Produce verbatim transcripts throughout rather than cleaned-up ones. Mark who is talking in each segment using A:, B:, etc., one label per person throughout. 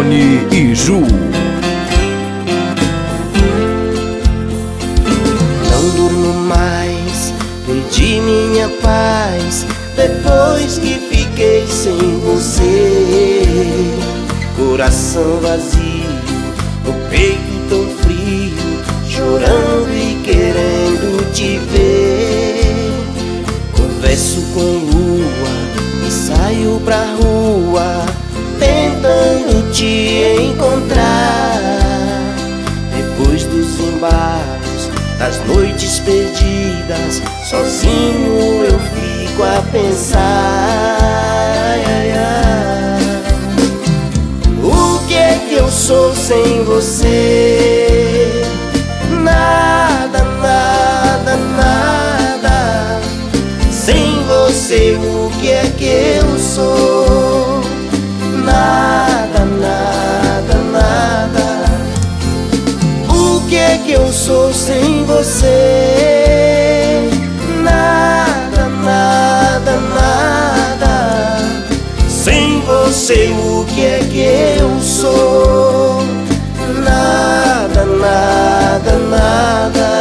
A: Dani e Ju.
B: Não durmo mais, perdi minha paz depois que fiquei sem você. Coração vazio, o peito tão frio, chorando e querendo te ver. Converso com lua e saio pra rua, tentando te encontrar. Depois dos embalos, das noites perdidas, sozinho eu fico a pensar. Ai, ai. O que é que eu sou sem você? Nada, nada, nada. Sem você o que é que eu sou? Nada, nada, nada. O que é que eu sou sem você? Nada, nada, nada. Sem você o que é que eu sou? Nada, nada, nada.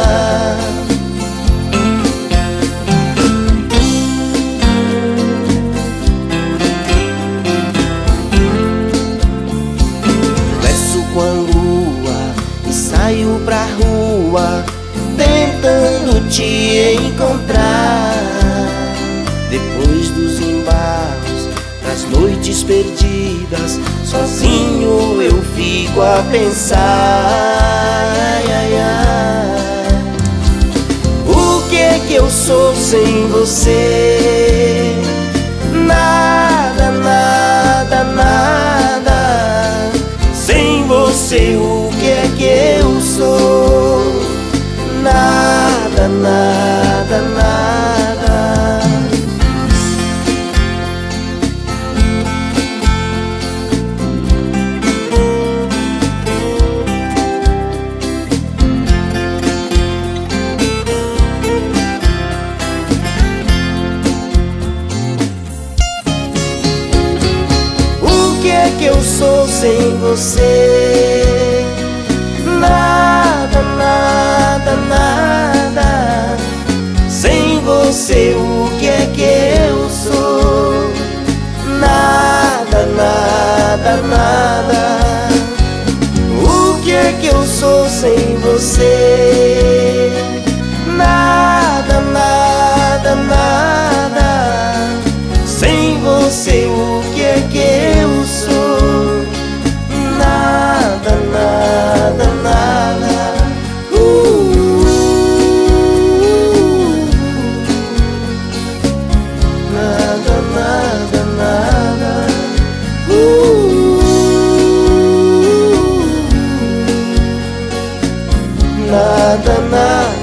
B: Converso com a lua e saio pra rua, tentando te encontrar. Depois dos embalos, das noites perdidas, sozinho eu fico a pensar. Ai, ai. O que é que eu sou sem você? Nada, nada, nada. Sem você o que é que eu sou? Nada, nada, nada. O que é que eu sou sem você? Nada, nada, nada. Sem você o que é que eu sou? Nada, nada, nada. O que é que eu sou sem você? Nada, nada, nada. Sem você o que é que eu sou? Nada, nada, nada. Uh, nada, nada, nada. Uh, nada, nada.